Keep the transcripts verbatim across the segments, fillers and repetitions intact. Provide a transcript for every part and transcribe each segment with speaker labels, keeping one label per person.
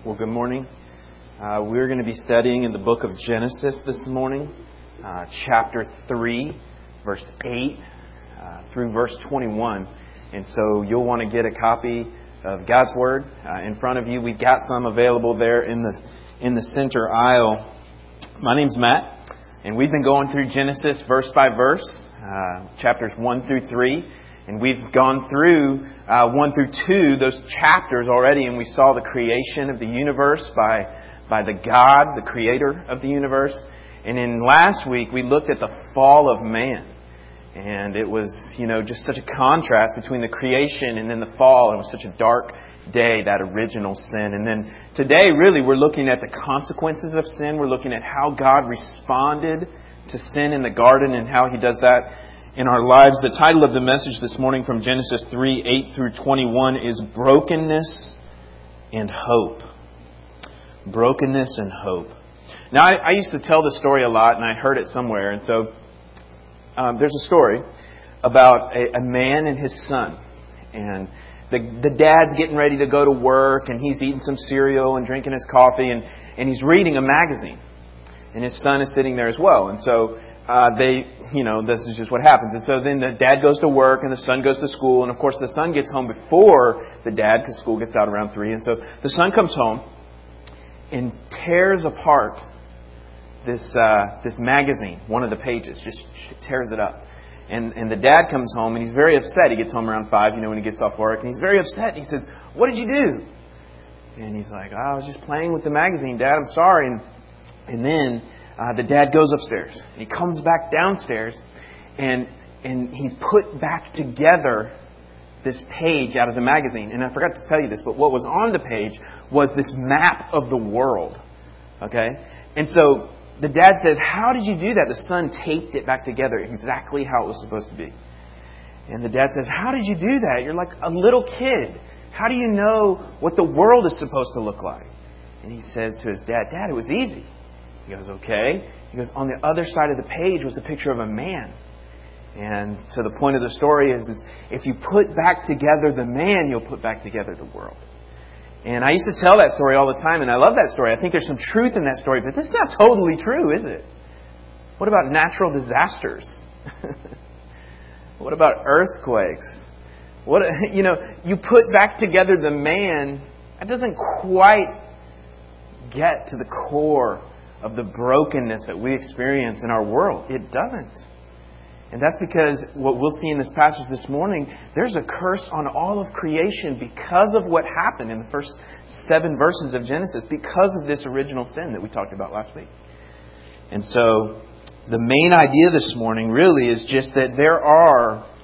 Speaker 1: Well, good morning. Uh, we're going to be studying in the book of Genesis this morning, uh, chapter three, verse eight uh, through verse twenty-one. And so you'll want to get a copy of God's Word uh, in front of you. We've got some available there in the in the center aisle. My name's Matt, and we've been going through Genesis verse by verse, uh, chapters one through three. And we've gone through uh, one through two, those chapters already, and we saw the creation of the universe by by the God, the creator of the universe. And in last week, we looked at the fall of man. And it was, you know, just such a contrast between the creation and then the fall. It was such a dark day, that original sin. And then today, really, we're looking at the consequences of sin. We're looking at how God responded to sin in the garden and how He does that in our lives. The title of the message this morning from Genesis three, eight through twenty-one is Brokenness and Hope. Brokenness and Hope. Now, I, I used to tell this story a lot, and I heard it somewhere. And so um, there's a story about a, a man and his son. And the, the dad's getting ready to go to work, and he's eating some cereal and drinking his coffee, and, and he's reading a magazine. And his son is sitting there as well. And so Uh, they, you know, this is just what happens. And so then the dad goes to work and the son goes to school. And of course the son gets home before the dad because school gets out around three. And so the son comes home and tears apart this uh, this magazine, one of the pages, just tears it up. And and the dad comes home and he's very upset. He gets home around five, you know, when he gets off work. And he's very upset. He says, "What did you do?" And he's like, oh, "I was just playing with the magazine, Dad. I'm sorry." And and then Uh, the dad goes upstairs. And he comes back downstairs, and and he's put back together this page out of the magazine. And I forgot to tell you this, but what was on the page was this map of the world. Okay? And so the dad says, "How did you do that?" The son taped it back together exactly how it was supposed to be. And the dad says, "How did you do that? You're like a little kid. How do you know what the world is supposed to look like?" And he says to his dad, "Dad, it was easy." He goes, "Okay." He goes, "On the other side of the page was a picture of a man." And so the point of the story is, is if you put back together the man, you'll put back together the world. And I used to tell that story all the time, and I love that story. I think there's some truth in that story, but this is not totally true, is it? What about natural disasters? What about earthquakes? What, you know, you put back together the man, that doesn't quite get to the core of the brokenness that we experience in our world. It doesn't. And that's because what we'll see in this passage this morning, there's a curse on all of creation because of what happened in the first seven verses of Genesis, because of this original sin that we talked about last week. And so the main idea this morning really is just that there are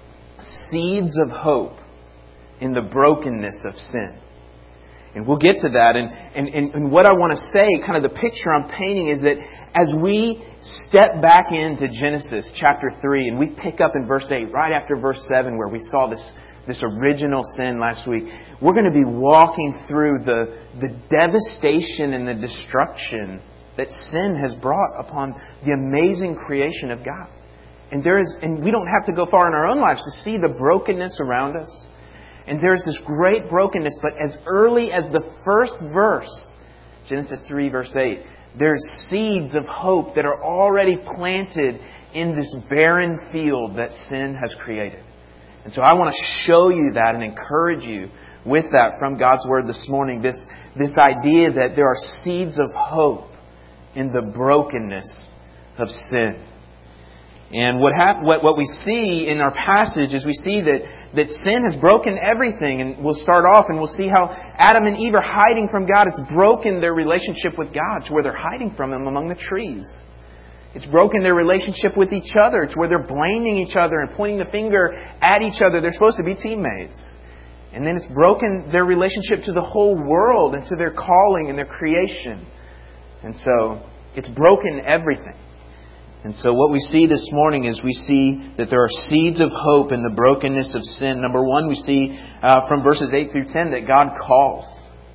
Speaker 1: seeds of hope in the brokenness of sin. And we'll get to that. And, and, and what I want to say, kind of the picture I'm painting, is that as we step back into Genesis chapter three, and we pick up in verse eight, right after verse seven, where we saw this, this original sin last week, we're going to be walking through the, the devastation and the destruction that sin has brought upon the amazing creation of God. And there is, and we don't have to go far in our own lives to see the brokenness around us. And there's this great brokenness, but as early as the first verse, Genesis three, verse eight, there's seeds of hope that are already planted in this barren field that sin has created. And so I want to show you that and encourage you with that from God's Word this morning. This, this idea that there are seeds of hope in the brokenness of sin. And what, hap- what what we see in our passage is we see that, that sin has broken everything. And we'll start off and we'll see how Adam and Eve are hiding from God. It's broken their relationship with God to where they're hiding from Him among the trees. It's broken their relationship with each other. It's where they're blaming each other and pointing the finger at each other. They're supposed to be teammates. And then it's broken their relationship to the whole world and to their calling and their creation. And so it's broken everything. And so what we see this morning is we see that there are seeds of hope in the brokenness of sin. Number one, we see uh, from verses eight through ten that God calls.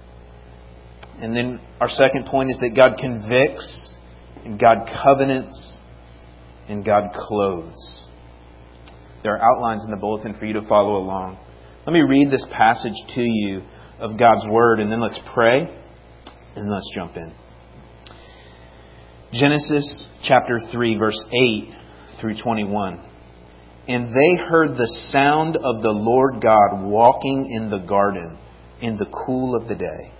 Speaker 1: And then our second point is that God convicts, and God covenants, and God clothes. There are outlines in the bulletin for you to follow along. Let me read this passage to you of God's Word, and then let's pray. And let's jump in. Genesis chapter three, verse eight through twenty-one. And they heard the sound of the Lord God walking in the garden in the cool of the day.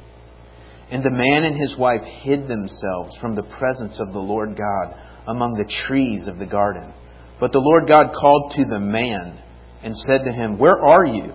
Speaker 1: And the man and his wife hid themselves from the presence of the Lord God among the trees of the garden. But the Lord God called to the man and said to him, "Where are you?"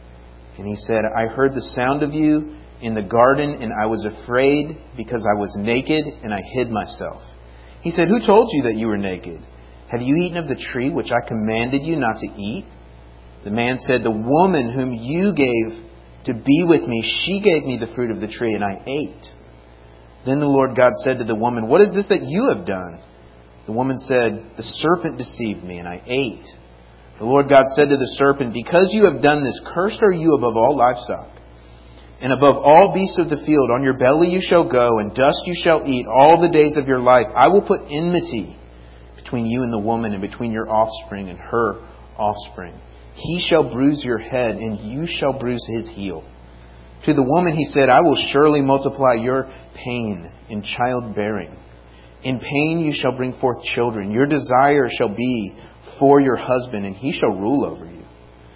Speaker 1: And he said, "I heard the sound of you in the garden, and I was afraid because I was naked, and I hid myself." He said, "Who told you that you were naked? Have you eaten of the tree which I commanded you not to eat?" The man said, "The woman whom you gave to be with me, she gave me the fruit of the tree, and I ate." Then the Lord God said to the woman, "What is this that you have done?" The woman said, "The serpent deceived me, and I ate." The Lord God said to the serpent, "Because you have done this, cursed are you above all livestock, and above all beasts of the field. On your belly you shall go, and dust you shall eat all the days of your life. I will put enmity between you and the woman, and between your offspring and her offspring. He shall bruise your head, and you shall bruise his heel." To the woman he said, "I will surely multiply your pain in childbearing. In pain you shall bring forth children. Your desire shall be for your husband, and he shall rule over you."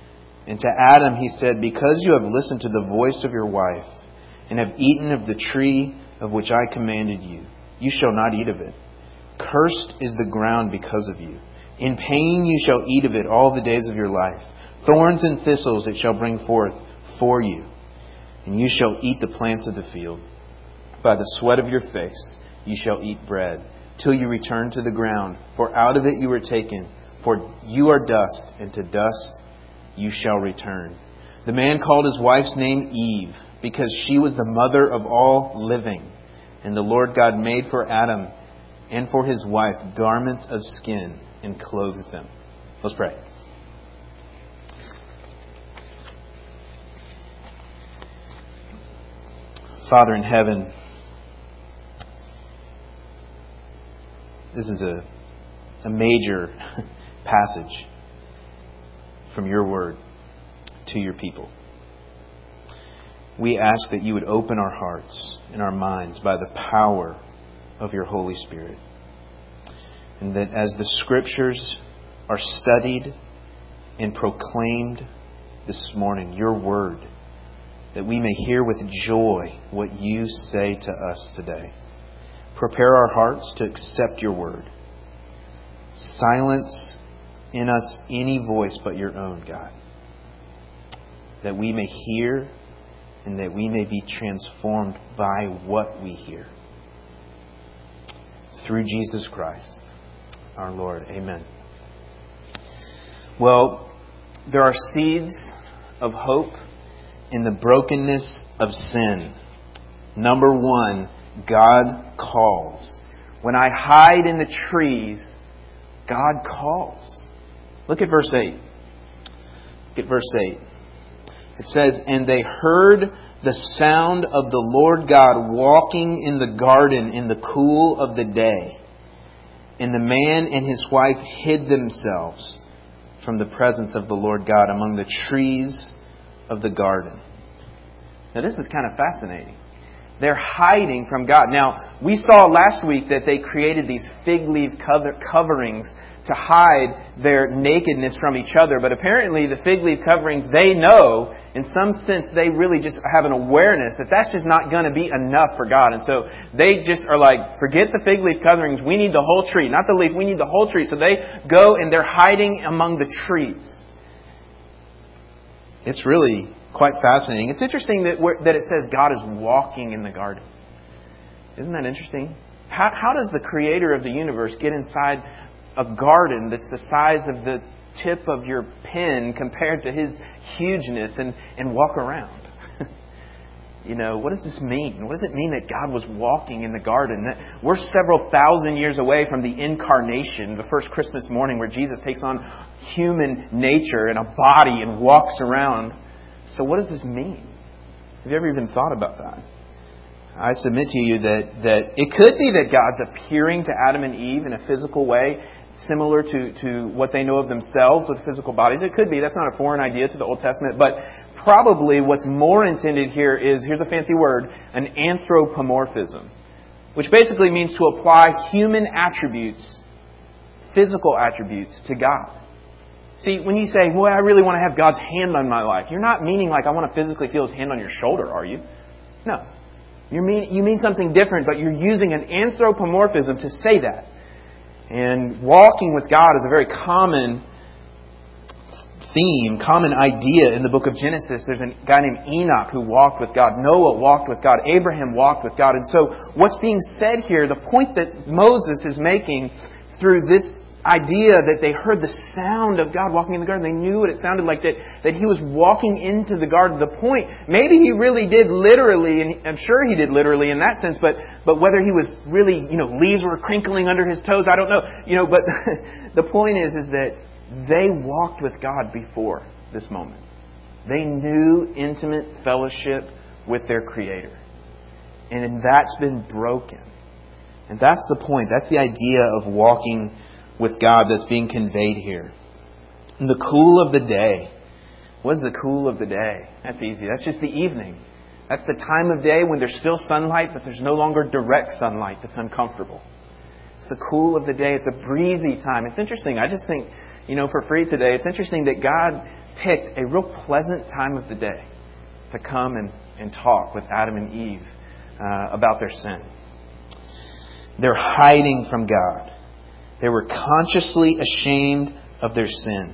Speaker 1: And to Adam he said, "Because you have listened to the voice of your wife, and have eaten of the tree of which I commanded you, you shall not eat of it. Cursed is the ground because of you. In pain you shall eat of it all the days of your life. Thorns and thistles it shall bring forth for you. And you shall eat the plants of the field. By the sweat of your face you shall eat bread, till you return to the ground. For out of it you were taken. For you are dust, and to dust you shall return." The man called his wife's name Eve, because she was the mother of all living. And the Lord God made for Adam and for his wife garments of skin, and clothed them. Let's pray. Father in heaven, this is a, a major passage from your word to your people. We ask that you would open our hearts and our minds by the power of your Holy Spirit. And that as the Scriptures are studied and proclaimed this morning, your word, that we may hear with joy what you say to us today. Prepare our hearts to accept your word. Silence in us any voice but your own, God. That we may hear and that we may be transformed by what we hear. Through Jesus Christ, our Lord. Amen. Well, there are seeds of hope in the brokenness of sin. Number one, God calls. When I hide in the trees, God calls. Look at verse eight. Look at verse eight. It says, "And they heard the sound of the Lord God walking in the garden in the cool of the day. And the man and his wife hid themselves from the presence of the Lord God among the trees of the garden." Now this is kind of fascinating. They're hiding from God. Now, we saw last week that they created these fig leaf cover- coverings to hide their nakedness from each other. But apparently the fig leaf coverings, they know, in some sense, they really just have an awareness that that's just not going to be enough for God. And so they just are like, forget the fig leaf coverings. We need the whole tree. Not the leaf, we need the whole tree. So they go and they're hiding among the trees. It's really quite fascinating. It's interesting that that it says God is walking in the garden. Isn't that interesting? How, how does the creator of the universe get inside a garden that's the size of the tip of your pen compared to his hugeness and, and walk around? You know, what does this mean? What does it mean that God was walking in the garden? That we're several thousand years away from the incarnation, the first Christmas morning where Jesus takes on human nature in a body and walks around. So what does this mean? Have you ever even thought about that? I submit to you that, that it could be that God's appearing to Adam and Eve in a physical way similar to, to what they know of themselves with physical bodies. It could be. That's not a foreign idea to the Old Testament. But probably what's more intended here is, here's a fancy word, an anthropomorphism, which basically means to apply human attributes, physical attributes, to God. See, when you say, well, I really want to have God's hand on my life, you're not meaning like I want to physically feel His hand on your shoulder, are you? No. You mean, you mean something different, but you're using an anthropomorphism to say that. And walking with God is a very common theme, common idea in the book of Genesis. There's a guy named Enoch who walked with God. Noah walked with God. Abraham walked with God. And so what's being said here, the point that Moses is making through this idea that they heard the sound of God walking in the garden. They knew what it sounded like, that, that He was walking into the garden. The point, maybe He really did literally, and I'm sure He did literally in that sense, but but whether He was really, you know, leaves were crinkling under His toes, I don't know. You know, but the point is, is that they walked with God before this moment. They knew intimate fellowship with their Creator. And that's been broken. And that's the point. That's the idea of walking with God that's being conveyed here. In the cool of the day. What is the cool of the day? That's easy. That's just the evening. That's the time of day when there's still sunlight, but there's no longer direct sunlight that's uncomfortable. It's the cool of the day. It's a breezy time. It's interesting. I just think, you know, for free today, it's interesting that God picked a real pleasant time of the day to come and, and talk with Adam and Eve uh, about their sin. They're hiding from God. They were consciously ashamed of their sin.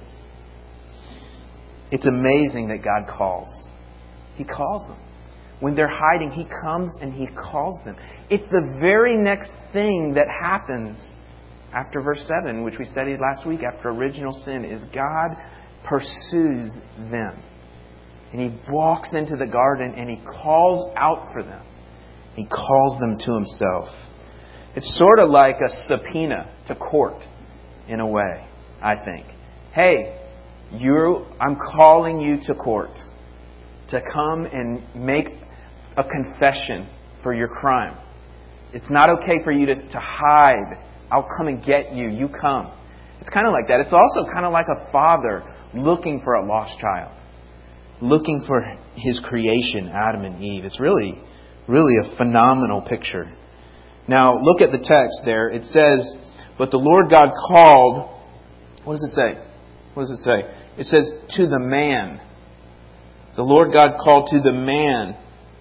Speaker 1: It's amazing that God calls. He calls them. When they're hiding, He comes and He calls them. It's the very next thing that happens after verse seven, which we studied last week, after original sin, is God pursues them. And He walks into the garden and He calls out for them. He calls them to Himself. It's sort of like a subpoena to court, in a way, I think. Hey, you, I'm calling you to court to come and make a confession for your crime. It's not okay for you to, to hide. I'll come and get you. You come. It's kind of like that. It's also kind of like a father looking for a lost child, looking for his creation, Adam and Eve. It's really, really a phenomenal picture. Now, look at the text there. It says, but the Lord God called, what does it say? What does it say? It says, to the man. The Lord God called to the man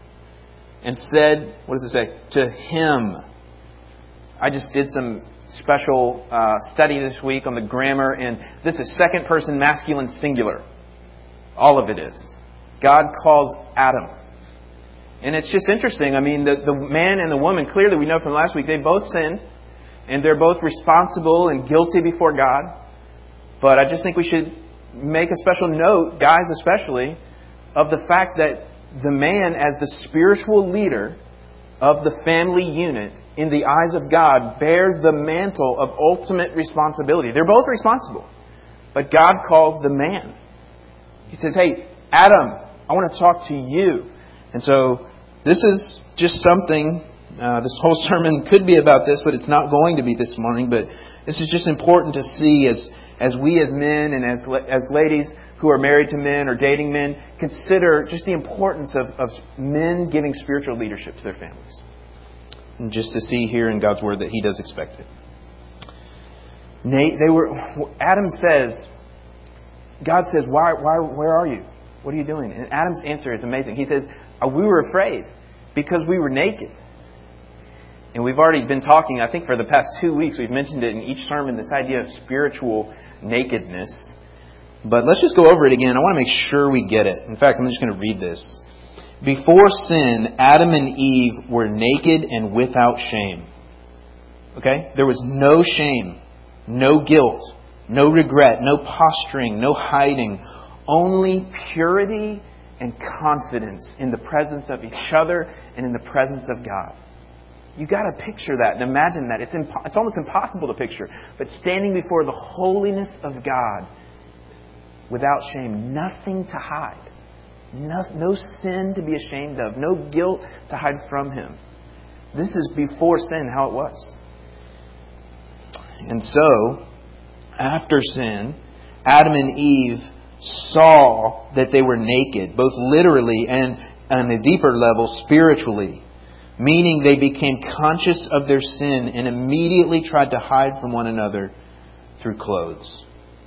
Speaker 1: and said, what does it say? To him. I just did some special uh, study this week on the grammar, and this is second person masculine singular. All of it is. God calls Adam. And it's just interesting. I mean, the, the man and the woman, clearly we know from last week, they both sinned. And they're both responsible and guilty before God. But I just think we should make a special note, guys especially, of the fact that the man, as the spiritual leader of the family unit, in the eyes of God, bears the mantle of ultimate responsibility. They're both responsible. But God calls the man. He says, hey, Adam, I want to talk to you. And so this is just something, uh, this whole sermon could be about this, but it's not going to be this morning. But this is just important to see as as we as men and as as ladies who are married to men or dating men, consider just the importance of, of men giving spiritual leadership to their families. And just to see here in God's Word that He does expect it. Nate, they were. Adam says, God says, why, why, where are you? What are you doing? And Adam's answer is amazing. He says, we were afraid because we were naked. And we've already been talking, I think for the past two weeks, we've mentioned it in each sermon, this idea of spiritual nakedness. But let's just go over it again. I want to make sure we get it. In fact, I'm just going to read this. Before sin, Adam and Eve were naked and without shame. Okay? There was no shame, no guilt, no regret, no posturing, no hiding. Only purity and confidence in the presence of each other and in the presence of God. You got to picture that and imagine that. It's impo- it's almost impossible to picture. But standing before the holiness of God without shame, nothing to hide. No, no sin to be ashamed of. No guilt to hide from Him. This is before sin, how it was. And so,
Speaker 2: After sin, Adam and Eve saw that they were naked, both literally and on a deeper level, spiritually. Meaning they became conscious of their sin and immediately tried to hide from one another through clothes.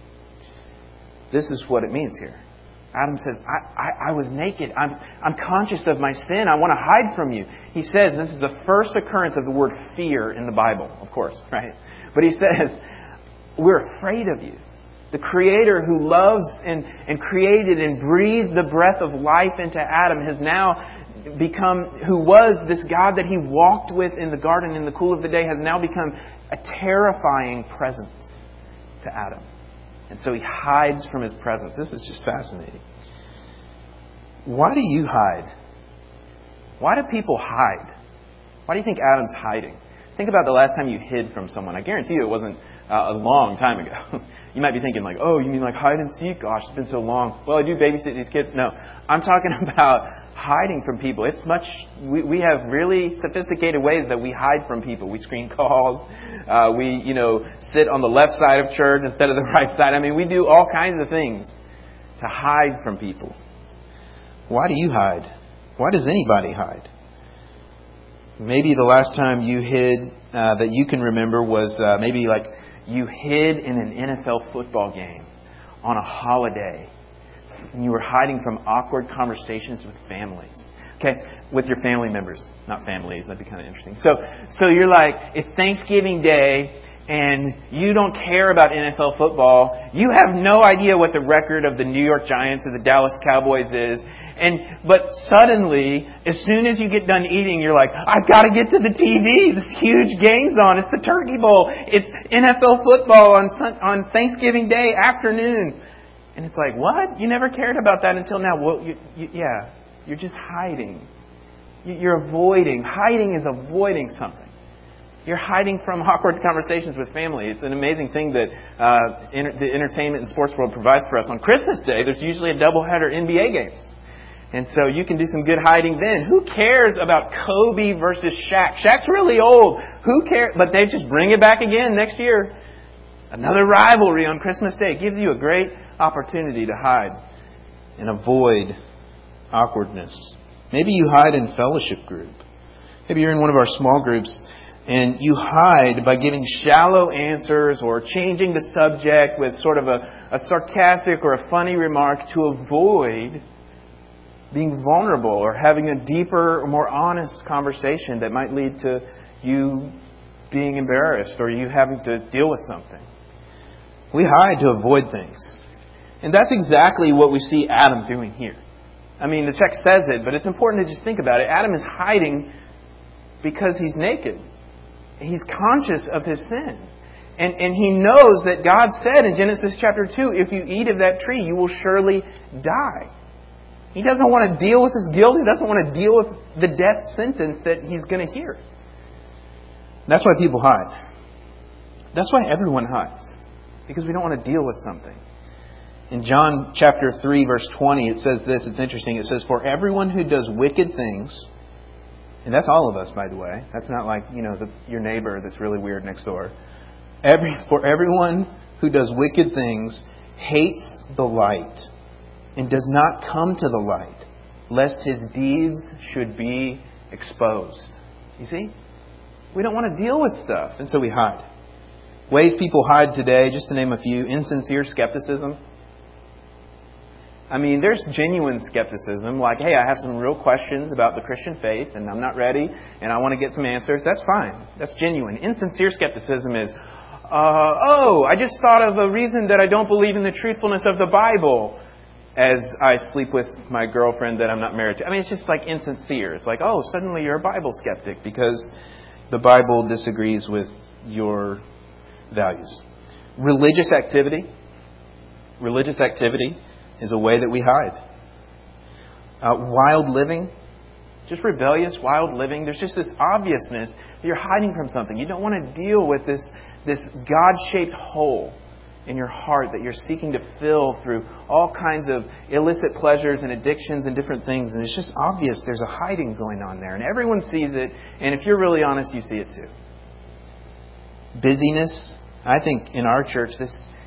Speaker 2: This is what it means here. Adam says, I, I, I was naked. I'm, I'm conscious of my sin. I want to hide from you. He says, this is the first occurrence of the word fear in the Bible, of course, right? But he says, we're afraid of you. The Creator who loves and, and created and breathed the breath of life into Adam has now become, who was this God that he walked with in the garden in the cool of the day, has now become a terrifying presence to Adam. And so he hides from his presence. This is just fascinating. Why do you hide? Why do people hide? Why do you think Adam's hiding? Think about the last time you hid from someone. I guarantee you it wasn't uh, a long time ago. You might be thinking like, oh, you mean like hide and seek? Gosh, it's been so long. Well, I do babysit these kids. No, I'm talking about hiding from people. It's much, we, we have really sophisticated ways that we hide from people. We screen calls. Uh, we, you know, sit on the left side of church instead of the right side. I mean, we do all kinds of things to hide from people. Why do you hide? Why does anybody hide? Maybe the last time you hid uh, that you can remember was uh, maybe like you hid in an N F L football game on a holiday. And you were hiding from awkward conversations with families. Okay, with your family members, not families. That'd be kind of interesting. So, so you're like, it's Thanksgiving Day, and you don't care about N F L football. You have no idea what the record of the New York Giants or the Dallas Cowboys is. And but suddenly, as soon as you get done eating, you're like, I've got to get to the T V. This huge game's on. It's the Turkey Bowl. It's N F L football on on Thanksgiving Day afternoon. And it's like, what? You never cared about that until now. Well, you, you, yeah, you're just hiding. You're avoiding. Hiding is avoiding something. You're hiding from awkward conversations with family. It's an amazing thing that uh, inter- the entertainment and sports world provides for us. On Christmas Day, there's usually a doubleheader N B A games. And so you can do some good hiding then. Who cares about Kobe versus Shaq? Shaq's really old. Who cares? But they just bring it back again next year. Another rivalry on Christmas Day. It gives you a great opportunity to hide and avoid awkwardness. Maybe you hide in fellowship group. Maybe you're in one of our small groups and you hide by giving shallow answers or changing the subject with sort of a, a sarcastic or a funny remark to avoid being vulnerable or having a deeper or more honest conversation that might lead to you being embarrassed or you having to deal with something. We hide to avoid things. And that's exactly what we see Adam doing here. I mean, the text says it, but it's important to just think about it. Adam is hiding because he's naked. He's conscious of his sin. And, and he knows that God said in Genesis chapter two, if you eat of that tree, you will surely die. He doesn't want to deal with his guilt. He doesn't want to deal with the death sentence that he's going to hear. That's why people hide. That's why everyone hides. Because we don't want to deal with something. In John chapter three, verse twenty, it says this. It's interesting. It says, for everyone who does wicked things, and that's all of us, by the way. That's not like, you know, the, your neighbor that's really weird next door. Every, for everyone who does wicked things hates the light and does not come to the light, lest his deeds should be exposed. You see? We don't want to deal with stuff, and so we hide. Ways people hide today, just to name a few: insincere skepticism. I mean, there's genuine skepticism, like, hey, I have some real questions about the Christian faith, and I'm not ready, and I want to get some answers. That's fine. That's genuine. Insincere skepticism is, uh, oh, I just thought of a reason that I don't believe in the truthfulness of the Bible as I sleep with my girlfriend that I'm not married to. I mean, it's just like insincere. It's like, oh, suddenly you're a Bible skeptic because the Bible disagrees with your values. Religious activity. Religious activity is a way that we hide. Uh, wild living. Just rebellious, wild living. There's just this obviousness that you're hiding from something. You don't want to deal with this, this God-shaped hole in your heart that you're seeking to fill through all kinds of illicit pleasures and addictions and different things. And it's just obvious there's a hiding going on there. And everyone sees it. And if you're really honest, you see it too. Busyness. I think in our church, this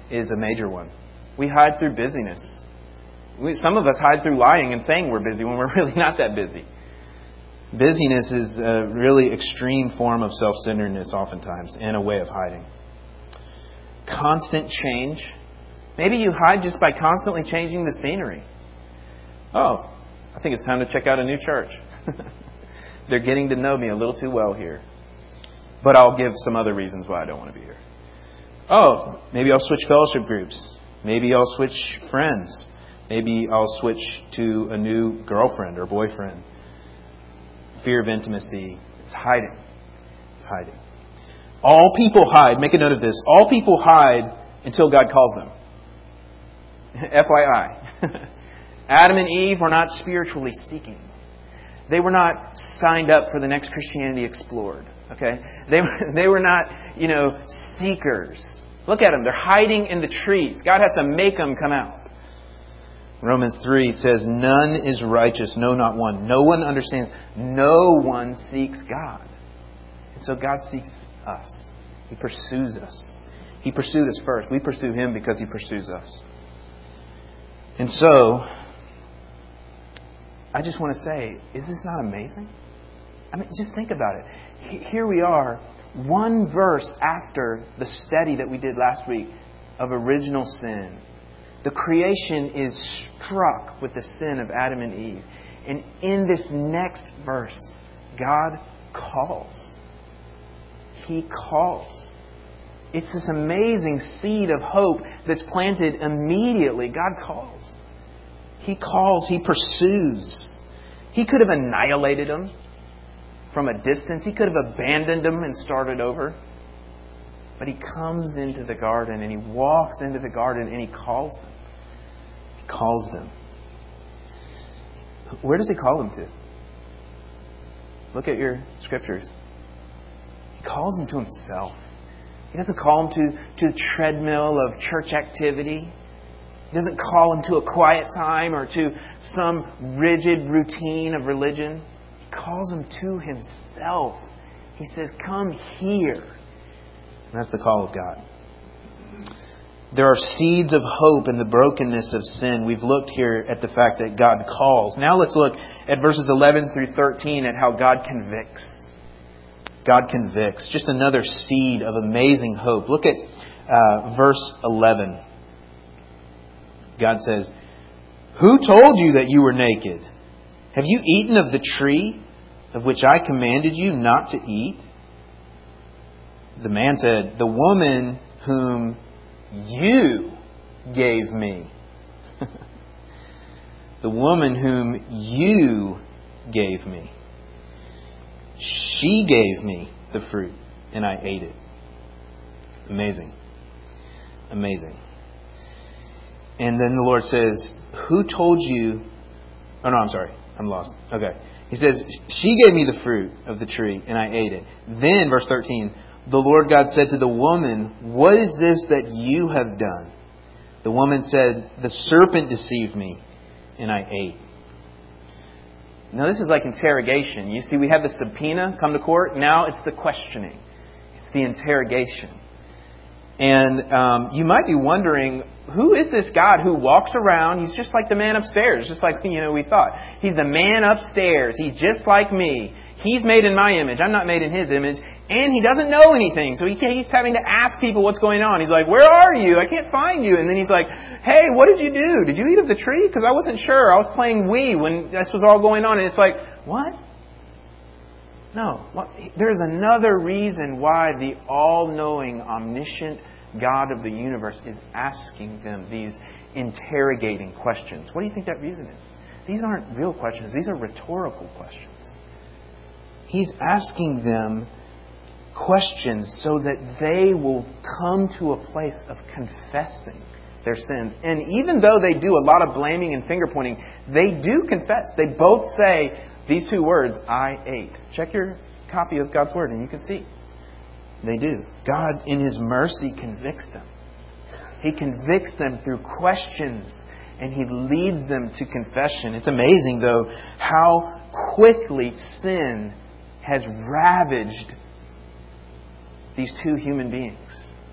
Speaker 2: is a major one.
Speaker 1: We hide through busyness. We, some of us hide through lying and saying we're busy when we're really not that busy.
Speaker 2: Busyness is a really extreme form of self-centeredness oftentimes, and a way of hiding. Constant change. Maybe you hide just by constantly changing the scenery. Oh, I think it's time to check out a new church. They're getting to know me a little too well here. But I'll give some other reasons why I don't want to be here. Oh, maybe I'll switch fellowship groups. Maybe I'll switch friends. Maybe I'll switch to a new girlfriend or boyfriend. Fear of intimacy. It's hiding. It's hiding. All people hide. Make a note of this. All people hide until God calls them. F Y I. Adam and Eve were not spiritually seeking. They were not signed up for the next Christianity Explored. Okay? They were, they were not, you know, seekers. Look at them. They're hiding in the trees. God has to make them come out. Romans three says, none is righteous, no, not one. No one understands. No one seeks God. And so God seeks us. He pursues us. He pursued us first. We pursue Him because He pursues us. And so, I just want to say, is this not amazing? I mean, just think about it. Here we are, one verse after the study that we did last week of original sin. The creation is struck with the sin of Adam and Eve. And in this next verse, God calls. He calls. It's this amazing seed of hope that's planted immediately. God calls. He calls. He pursues. He could have annihilated them from a distance. He could have abandoned them and started over. But He comes into the garden and He walks into the garden and He calls them. He calls them. Where does He call them to? Look at your scriptures. He calls them to Himself. He doesn't call them to, to the treadmill of church activity. He doesn't call them to a quiet time or to some rigid routine of religion. He calls them to Himself. He says, come here. And that's the call of God. There are seeds of hope in the brokenness of sin. We've looked here at the fact that God calls. Now let's look at verses eleven through thirteen at how God convicts. God convicts. Just another seed of amazing hope. Look at uh, verse eleven. God says, who told you that you were naked? Have you eaten of the tree of which I commanded you not to eat? The man said, the woman whom you gave me. The woman whom you gave me. She gave me the fruit and I ate it. Amazing. Amazing. And then the Lord says, who told you... Oh no, I'm sorry. I'm lost. Okay. He says, she gave me the fruit of the tree and I ate it. Then, verse thirteen, the Lord God said to the woman, what is this that you have done? The woman said, the serpent deceived me and I ate. Now this is like interrogation. You see, we have the subpoena, come to court. Now it's the questioning. It's the interrogation. And um, you might be wondering, who is this God who walks around? He's just like the man upstairs, just like you know we thought. He's the man upstairs. He's just like me. He's made in my image. I'm not made in His image. And He doesn't know anything. So He keeps having to ask people what's going on. He's like, where are you? I can't find you. And then He's like, hey, what did you do? Did you eat of the tree? Because I wasn't sure. I was playing Wii when this was all going on. And it's like, what? No. What? There's another reason why the all-knowing, omniscient God of the universe is asking them these interrogating questions. What do you think that reason is? These aren't real questions. These are rhetorical questions. He's asking them questions so that they will come to a place of confessing their sins. And even though they do a lot of blaming and finger pointing, they do confess. They both say these two words, I ate. Check your copy of God's Word and you can see. They do. God, in His mercy, convicts them. He convicts them through questions and He leads them to confession. It's amazing, though, how quickly sin has ravaged these two human beings.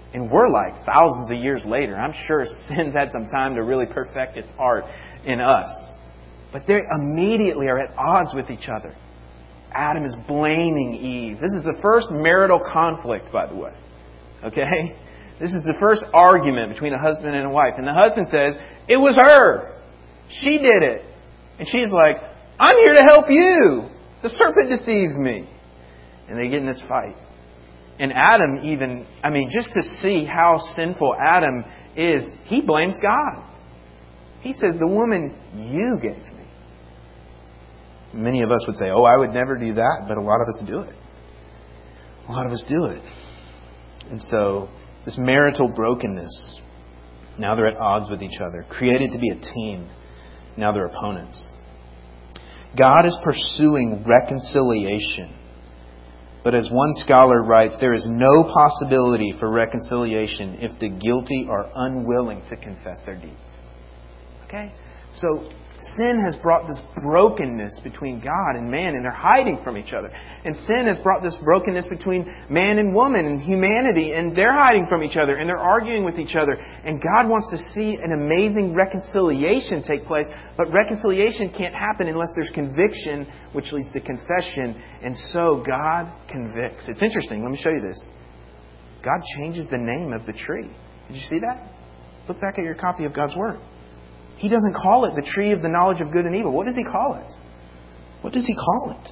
Speaker 1: And we're like thousands of years later. I'm sure sin's had some time to really perfect its art in us. But they immediately are at odds with each other. Adam is blaming Eve. This is the first marital conflict, by the way. Okay? This is the first argument between a husband and a wife. And the husband says, it was her. She did it. And she's like, I'm here to help you. The serpent deceived me. And they get in this fight. And Adam even, I mean, just to see how sinful Adam is, he blames God. He says, the woman you gave me.
Speaker 2: Many of us would say, oh, I would never do that. But a lot of us do it. A lot of us do it. And so, this marital brokenness, now they're at odds with each other. Created to be a team, now they're opponents. God is pursuing reconciliation. But as one scholar writes, there is no possibility for reconciliation if the guilty are unwilling to confess their deeds. Okay? So, sin has brought this brokenness between God and man, and they're hiding from each other. And sin has brought this brokenness between man and woman and humanity, and they're hiding from each other, and they're arguing with each other. And God wants to see an amazing reconciliation take place, but reconciliation can't happen unless there's conviction, which leads to confession. And so God convicts. It's interesting. Let me show you this. God changes the name of the tree. Did you see that? Look back at your copy of God's Word. He doesn't call it the tree of the knowledge of good and evil. What does He call it? What does He call it?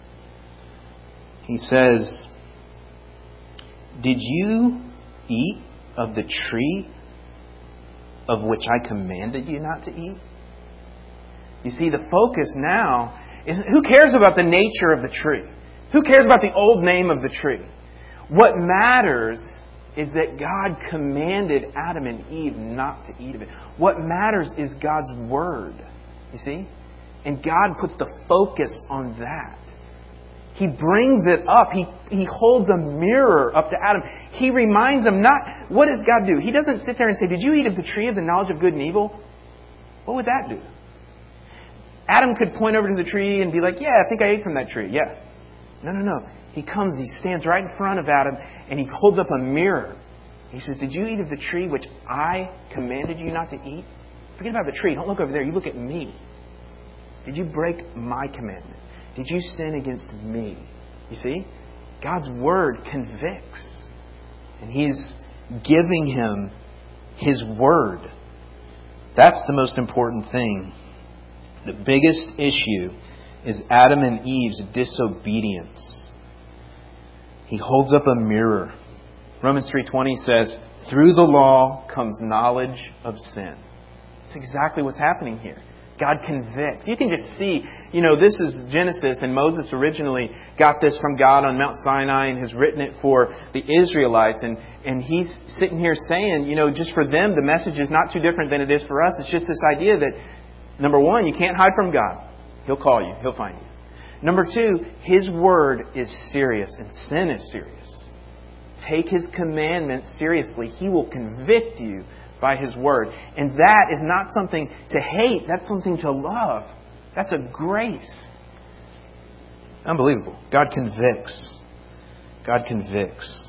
Speaker 2: He says, did you eat of the tree of which I commanded you not to eat? You see, the focus now is, who cares about the nature of the tree? Who cares about the old name of the tree? What matters is that God commanded Adam and Eve not to eat of it. What matters is God's Word. You see? And God puts the focus on that. He brings it up. He, he holds a mirror up to Adam. He reminds him not... What does God do? He doesn't sit there and say, did you eat of the tree of the knowledge of good and evil? What would that do? Adam could point over to the tree and be like, yeah, I think I ate from that tree. Yeah. No, no, no. He comes, he stands right in front of Adam, and he holds up a mirror. He says, did you eat of the tree which I commanded you not to eat? Forget about the tree. Don't look over there. You look at me. Did you break my commandment? Did you sin against me? You see? God's Word convicts. And He's giving him His Word. That's the most important thing. The biggest issue is Adam and Eve's disobedience. He holds up a mirror. Romans three twenty says, through the law comes knowledge of sin. That's exactly what's happening here. God convicts. You can just see, you know, this is Genesis, and Moses originally got this from God on Mount Sinai and has written it for the Israelites. And, and he's sitting here saying, you know, just for them, the message is not too different than it is for us. It's just this idea that, number one, you can't hide from God. He'll call you. He'll find you. Number two, His Word is serious and sin is serious. Take His commandments seriously. He will convict you by His Word. And that is not something to hate. That's something to love. That's a grace. Unbelievable. God convicts. God convicts.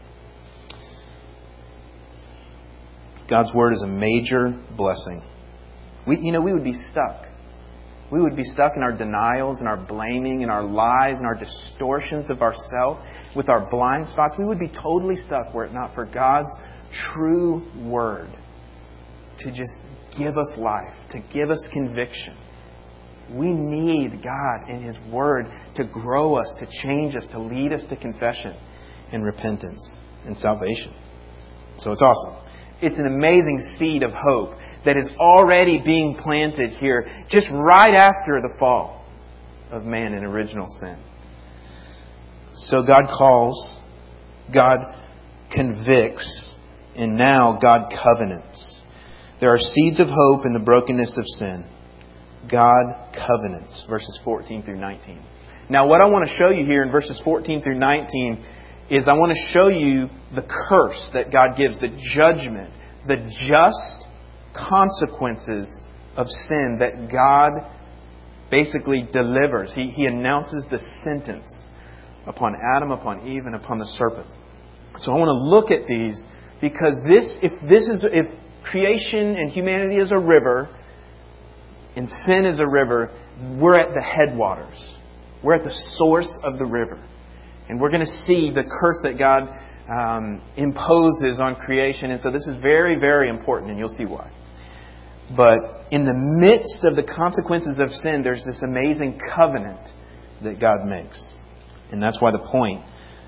Speaker 2: God's Word is a major blessing. We, you know, we would be stuck. We would be stuck in our denials and our blaming and our lies and our distortions of ourselves with our blind spots. We would be totally stuck were it not for God's true Word to just give us life, to give us conviction. We need God and His Word to grow us, to change us, to lead us to confession and repentance and salvation. So it's awesome. It's an amazing seed of hope that is already being planted here just right after the fall of man in original sin. So God calls, God convicts, and now God covenants. There are seeds of hope in the brokenness of sin. God covenants, verses fourteen through nineteen. Now what I want to show you here in verses fourteen through nineteen is I want to show you the curse that God gives, the judgment, the just consequences of sin that God basically delivers. He, he announces the sentence upon Adam, upon Eve, and upon the serpent. So I want to look at these
Speaker 1: Because this, if this is, if creation and humanity is a river, and sin is a river, we're at the headwaters. We're at the source of the river. And we're going to see the curse that God um, imposes on creation. And so this is very, very important, and you'll see why. But in the midst of the consequences of sin, there's this amazing covenant that God makes. And that's why the point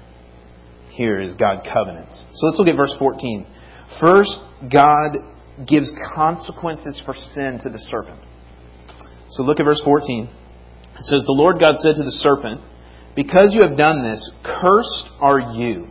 Speaker 1: here is God covenants. So let's look at verse fourteen. First, God gives consequences for sin to the serpent. So look at verse fourteen. It says, "The Lord God said to the serpent, because you have done this, cursed are you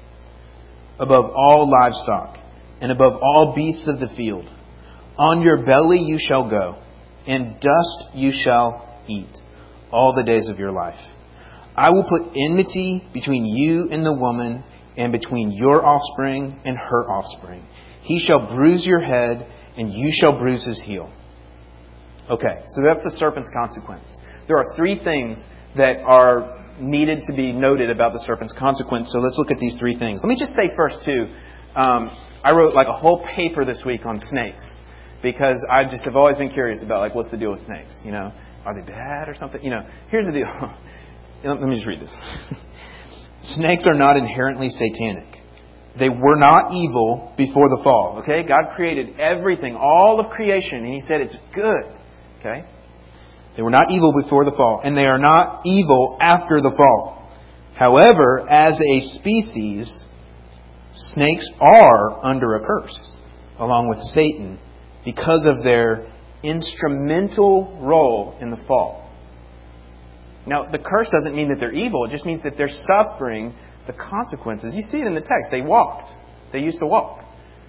Speaker 1: above all livestock and above all beasts of the field. On your belly you shall go, and dust you shall eat all the days of your life. I will put enmity between you and the woman, and between your offspring and her offspring. He shall bruise your head, and you shall bruise his heel." Okay, so that's the serpent's consequence. There are three things that are needed to be noted about the serpent's consequence. So let's look at these three things. Let me just say first, too, um, I wrote like a whole paper this week on snakes. Because I just have always been curious about, like, what's the deal with snakes? You know, are they bad or something? You know, here's the deal. Let me just read this. Snakes are not inherently satanic. They were not evil before the fall. Okay? God created everything, all of creation, and He said it's good. Okay? They were not evil before the fall, and they are not evil after the fall. However, as a species, snakes are under a curse, along with Satan, because of their instrumental role in the fall. Now, the curse doesn't mean that they're evil. It just means that they're suffering the consequences. You see it in the text. They walked. They used to walk.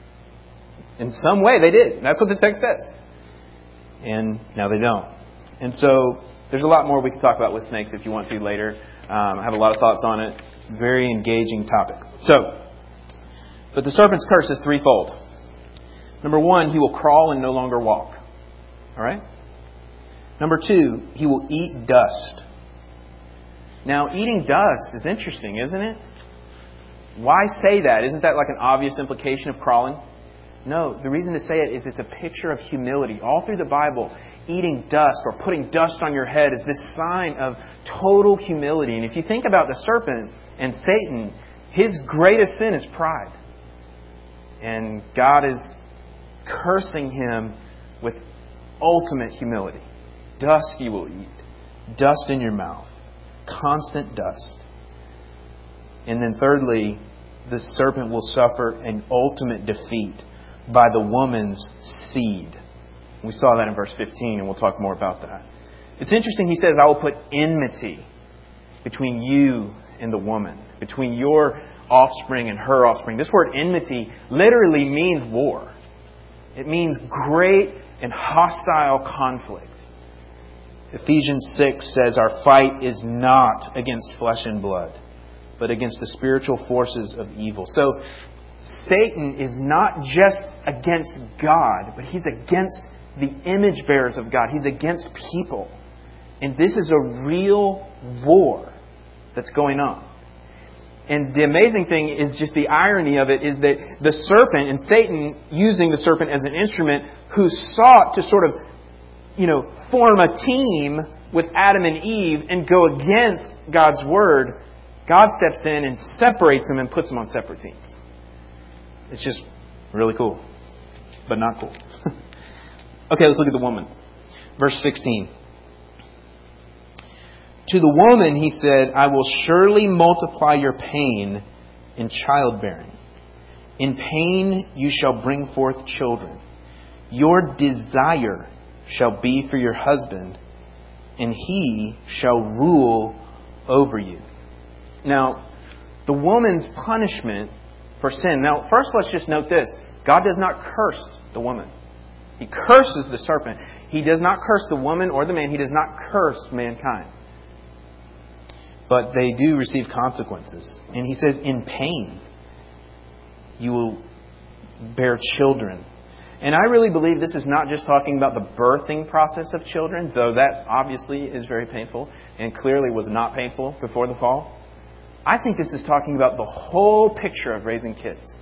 Speaker 1: In some way, they did. That's what the text says. And now they don't. And so, there's a lot more we can talk about with snakes if you want to later. Um, I have a lot of thoughts on it. Very engaging topic. So, but the serpent's curse is threefold. Number one, he will crawl and no longer walk. All right? Number two, he will eat dust. Now, eating dust is interesting, isn't it? Why say that? Isn't that like an obvious implication of crawling? No, the reason to say it is it's a picture of humility. All through the Bible, eating dust or putting dust on your head is this sign of total humility. And if you think about the serpent and Satan, his greatest sin is pride. And God is cursing him with ultimate humility. Dust you will eat. Dust in your mouth. Constant dust. And then thirdly, the serpent will suffer an ultimate defeat by the woman's seed. We saw that in verse fifteen, and we'll talk more about that. It's interesting, he says, "I will put enmity between you and the woman, between your offspring and her offspring." This word enmity literally means war. It means great and hostile conflict. Ephesians six says our fight is not against flesh and blood, but against the spiritual forces of evil. So Satan is not just against God, but he's against the image bearers of God. He's against people. And this is a real war that's going on. And the amazing thing is just the irony of it is that the serpent and Satan using the serpent as an instrument who sought to sort of, you know, form a team with Adam and Eve and go against God's word, God steps in and separates them and puts them on separate teams. It's just really cool, but not cool. Okay, let's look at the woman. Verse sixteen. To the woman, he said, "I will surely multiply your pain in childbearing. In pain you shall bring forth children. Your desire shall be for your husband, and he shall rule over you." Now, the woman's punishment for sin. Now, first let's just note this. God does not curse the woman. He curses the serpent. He does not curse the woman or the man. He does not curse mankind. But they do receive consequences. And he says, in pain, you will bear children. And I really believe this is not just talking about the birthing process of children, though that obviously is very painful and clearly was not painful before the fall. I think this is talking about the whole picture of raising kids.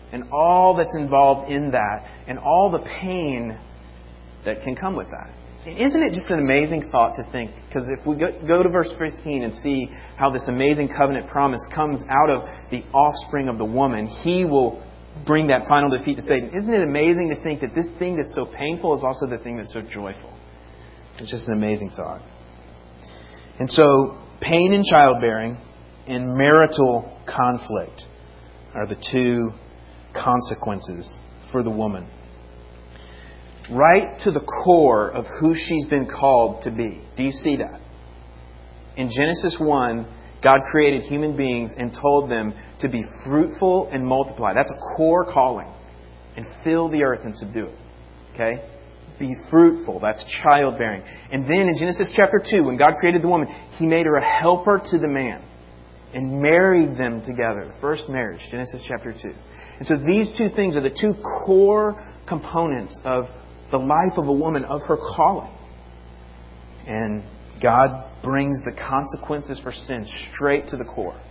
Speaker 1: and all that's involved in that and all the pain that can come with that. Isn't it just an amazing thought to think? Because if we go, go to verse fifteen and see how this amazing covenant promise comes out of the offspring of the woman, he will bring that final defeat to Satan. Isn't it amazing to think that this thing that's so painful is also the thing that's so joyful?
Speaker 2: It's just an amazing thought. And so, pain in childbearing and marital conflict are the two consequences for the woman. Right to the core of who she's been called to be. Do you see that? In Genesis one, God created human beings and told them to be fruitful and multiply. That's a core calling. And fill the earth and subdue it. Okay? Be fruitful. That's childbearing. And then in Genesis chapter two, when God created the woman, He made her a helper to the man. And married them together. The first marriage. Genesis chapter two. And so these two things are the two core components of the life of a woman, of her calling. And God brings the consequences for sin straight to the core.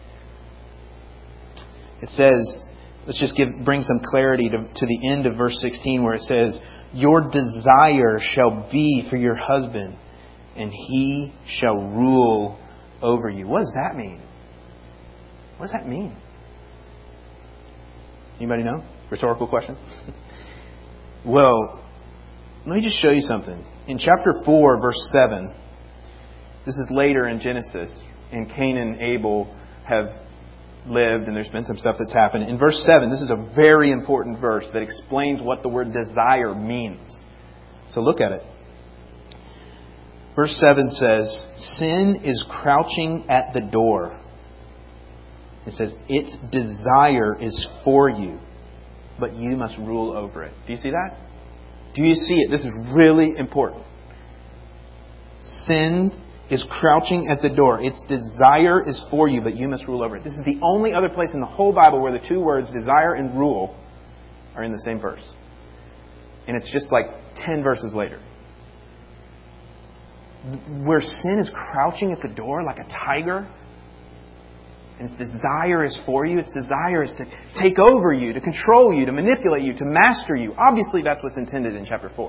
Speaker 2: It says, let's just give bring some clarity to, to the end of verse sixteen where it says, your desire shall be for your husband, and he shall rule over you. What does that mean? What does that mean? Anybody know? Rhetorical question. Well, let me just show you something. In chapter four, verse seven, this is later in Genesis, and Cain and Abel have lived, and there's been some stuff that's happened. In verse seven, this is a very important verse that explains what the word desire means. So look at it. Verse seven says, sin is crouching at the door. It says, its desire is for you, but you must rule over it. Do you see that? Do you see it? This is really important. Sin is crouching at the door. Its desire is for you, but you must rule over it. This is the only other place in the whole Bible where the two words desire and rule are in the same verse. And it's just like ten verses later. Where sin is crouching at the door like a tiger, and its desire is for you. Its desire is to take over you, to control you, to manipulate you, to master you. Obviously, that's what's intended in chapter four.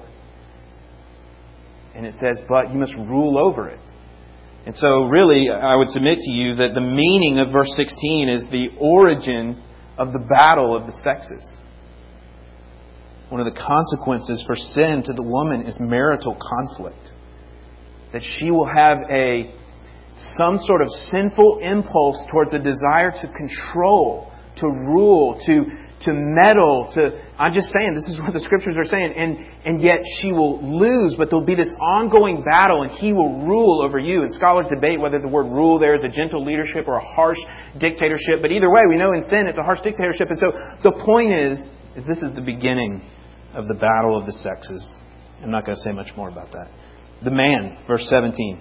Speaker 2: And it says, but you must rule over it. And so, really, I would submit to you that the meaning of verse sixteen is the origin of the battle of the sexes. One of the consequences for sin to the woman is marital conflict. That she will have a some sort of sinful impulse towards a desire to control, to rule, to to meddle, to... I'm just saying, this is what the Scriptures are saying. And, and yet she will lose, but there'll be this ongoing battle, and he will rule over you. And scholars debate whether the word rule there is a gentle leadership or a harsh dictatorship. But either way, we know in sin it's a harsh dictatorship. And so the point is, is this is the beginning of the battle of the sexes. I'm not going to say much more about that. The man, verse seventeen.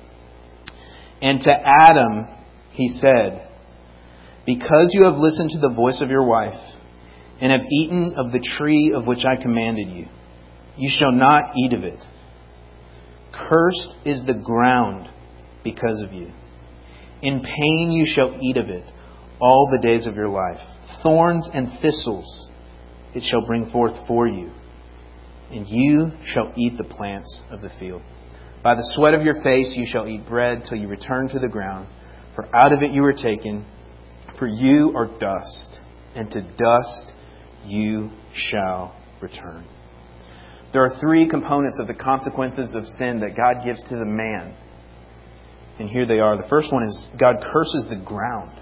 Speaker 2: And to Adam he said, because you have listened to the voice of your wife, and have eaten of the tree of which I commanded you, you shall not eat of it. Cursed is the ground because of you. In pain you shall eat of it all the days of your life. Thorns and thistles it shall bring forth for you, and you shall eat the plants of the field. By the sweat of your face you shall eat bread till you return to the ground, for out of it you were taken, for you are dust, and to dust you shall return. There are three components of the consequences of sin that God gives to the man. And here they are. The first one is God curses the ground.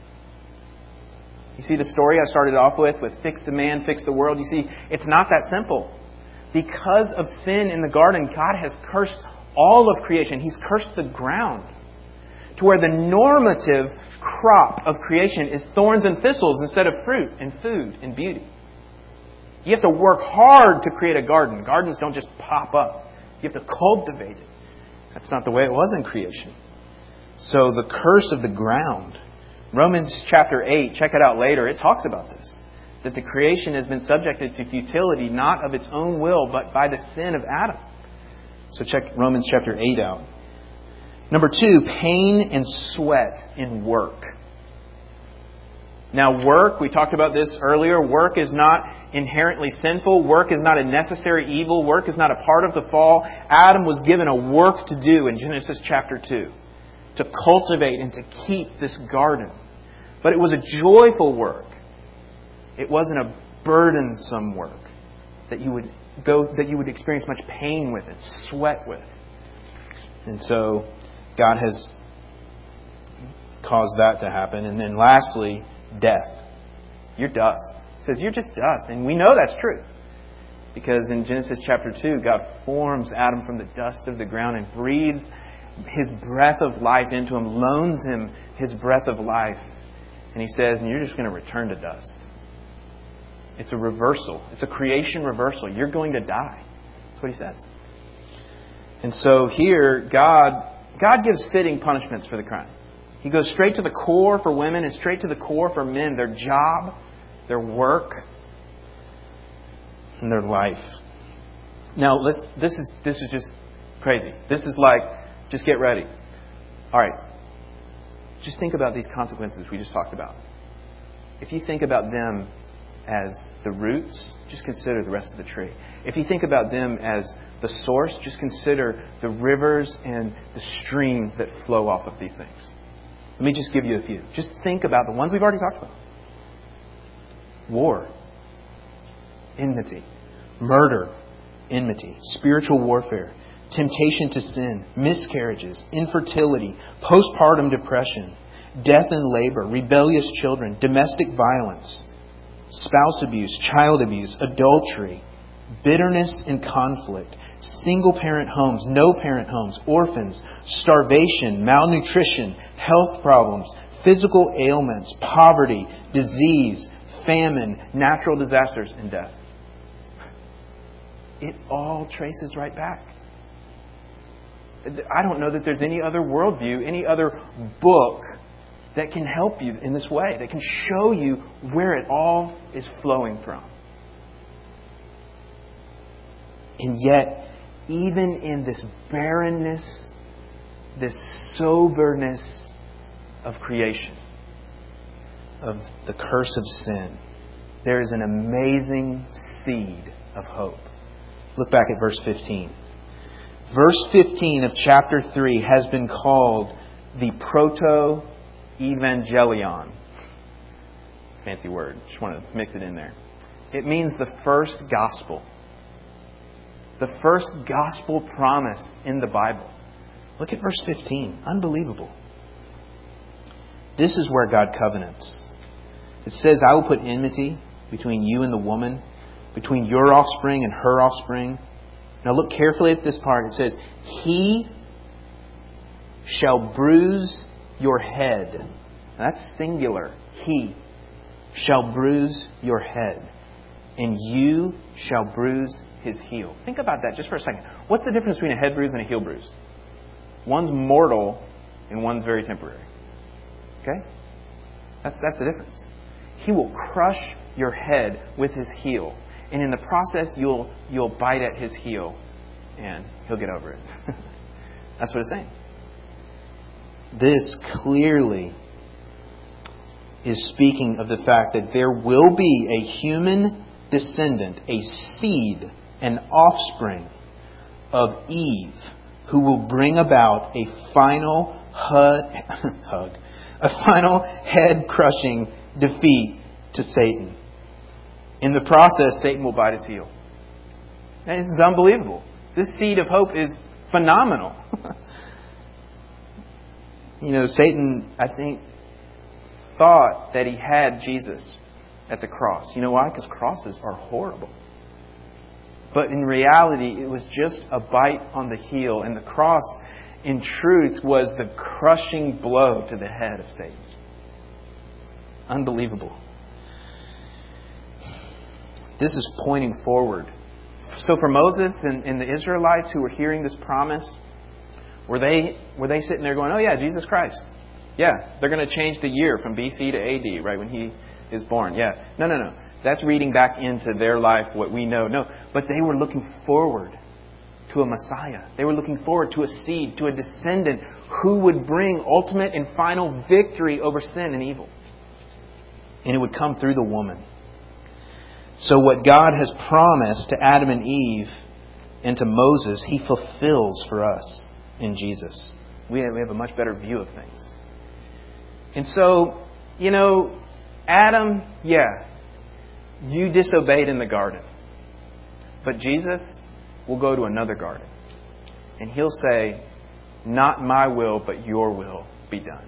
Speaker 2: You see the story I started off with, with fix the man, fix the world? You see, it's not that simple. Because of sin in the garden, God has cursed all of creation. He's cursed the ground. To where the normative crop of creation is thorns and thistles instead of fruit and food and beauty. You have to work hard to create a garden. Gardens don't just pop up. You have to cultivate it. That's not the way it was in creation. So the curse of the ground. Romans chapter eight, check it out later, it talks about this. That the creation has been subjected to futility, not of its own will, but by the sin of Adam. So check Romans chapter eight out. Number two, pain and sweat in work.
Speaker 1: Now work, we talked about this earlier, work is not inherently sinful. Work is not a necessary evil. Work is not a part of the fall. Adam was given a work to do in Genesis chapter two. To cultivate and to keep this garden. But it was a joyful work. It wasn't a burdensome work that you would go that you would experience much pain with and sweat with.
Speaker 2: And so God has caused that to happen. And then lastly, death.
Speaker 1: You're dust. It says you're just dust. And we know that's true. Because in Genesis chapter two, God forms Adam from the dust of the ground and breathes His breath of life into him, loans him His breath of life. And He says, and you're just going to return to dust. It's a reversal. It's a creation reversal. You're going to die. That's what He says. And so here, God, God gives fitting punishments for the crime. He goes straight to the core for women and straight to the core for men. Their job, their work, and their life. Now, let's, this is this is just crazy. This is like, just get ready. All right. Just think about these consequences we just talked about. If you think about them as the roots, just consider the rest of the tree. If you think about them as the source, just consider the rivers and the streams that flow off of these things. Let me just give you a few. Just think about the ones we've already talked about. War. Enmity. Murder. Enmity. Spiritual warfare. Temptation to sin. Miscarriages. Infertility. Postpartum depression. Death in labor. Rebellious children. Domestic violence. Spouse abuse. Child abuse. Adultery. Bitterness and conflict. Single-parent homes, no-parent homes, orphans, starvation, malnutrition, health problems, physical ailments, poverty, disease, famine, natural disasters, and death. It all traces right back. I don't know that there's any other worldview, any other book that can help you in this way, that can show you where it all is flowing from. And yet, even in this barrenness, this soberness of creation, of the curse of sin, there is an amazing seed of hope. Look back at verse fifteen. Verse fifteen of chapter three has been called the proto-evangelion. Fancy word. Just want to mix it in there. It means the first gospel. The first gospel promise in the Bible. Look at verse fifteen. Unbelievable. This is where God covenants. It says, I will put enmity between you and the woman, between your offspring and her offspring. Now look carefully at this part. It says, He shall bruise your head. Now that's singular. He shall bruise your head, and you shall bruise His heel. Think about that just for a second. What's the difference between a head bruise and a heel bruise? One's mortal and one's very temporary. Okay? That's that's the difference. He will crush your head with His heel. And in the process, you'll you'll bite at His heel and He'll get over it. That's what it's saying. This clearly is speaking of the fact that there will be a human descendant, a seed, an offspring of Eve who will bring about a final hug, hug a final head-crushing defeat to Satan. In the process, Satan will bite his heel. And this is unbelievable. This seed of hope is phenomenal. You know, Satan, I think, thought that he had Jesus at the cross. You know why? Because crosses are horrible. But in reality, it was just a bite on the heel. And the cross, in truth, was the crushing blow to the head of Satan. Unbelievable. This is pointing forward. So for Moses and, and the Israelites who were hearing this promise, were they were they sitting there going, oh yeah, Jesus Christ. Yeah, they're going to change the year from B C to A D, right, when He is born. Yeah. No, no, no. That's reading back into their life what we know. No, but they were looking forward to a Messiah. They were looking forward to a seed, to a descendant who would bring ultimate and final victory over sin and evil.
Speaker 2: And it would come through the woman. So what God has promised to Adam and Eve and to Moses, He fulfills for us in Jesus.
Speaker 1: We have, we have a much better view of things. And so, you know, Adam, yeah, you disobeyed in the garden. But Jesus will go to another garden. And He'll say, not my will, but your will be done.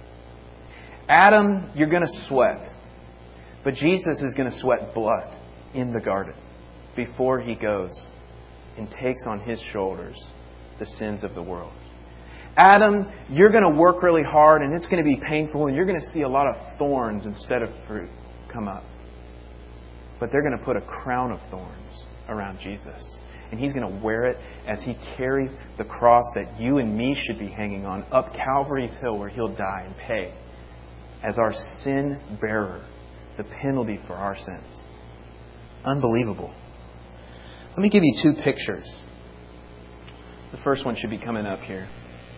Speaker 1: Adam, you're going to sweat. But Jesus is going to sweat blood in the garden before He goes and takes on His shoulders the sins of the world. Adam, you're going to work really hard and it's going to be painful and you're going to see a lot of thorns instead of fruit come up. But they're going to put a crown of thorns around Jesus. And He's going to wear it as He carries the cross that you and me should be hanging on up Calvary's hill where He'll die and pay as our sin bearer, the penalty for our sins.
Speaker 2: Unbelievable. Let me give you two pictures.
Speaker 1: The first one should be coming up here.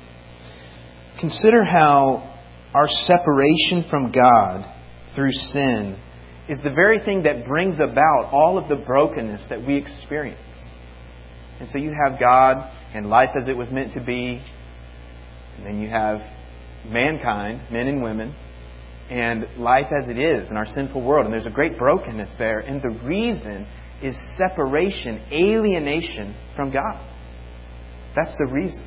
Speaker 2: Consider how our separation from God through sin
Speaker 1: is the very thing that brings about all of the brokenness that we experience. And so you have God and life as it was meant to be. And then you have mankind, men and women, and life as it is in our sinful world. And there's a great brokenness there. And the reason is separation, alienation from God. That's the reason.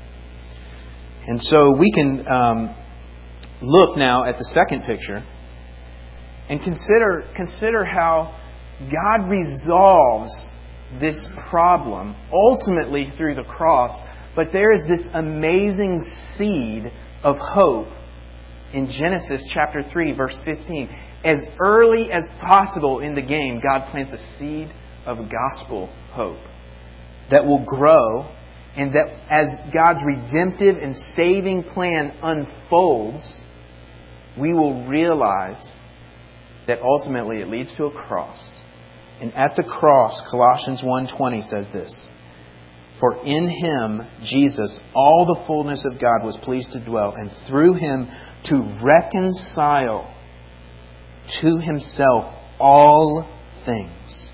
Speaker 2: And so we can um, look now at the second picture
Speaker 1: and consider consider how God resolves this problem ultimately through the cross. But there is this amazing seed of hope in Genesis chapter three, verse fifteen. As early as possible in the game, God plants a seed of gospel hope that will grow. And that as God's redemptive and saving plan unfolds, we will realize that ultimately it leads to a cross.
Speaker 2: And at the cross, Colossians one twenty says this, for in Him, Jesus, all the fullness of God was pleased to dwell, and through Him to reconcile to Himself all things,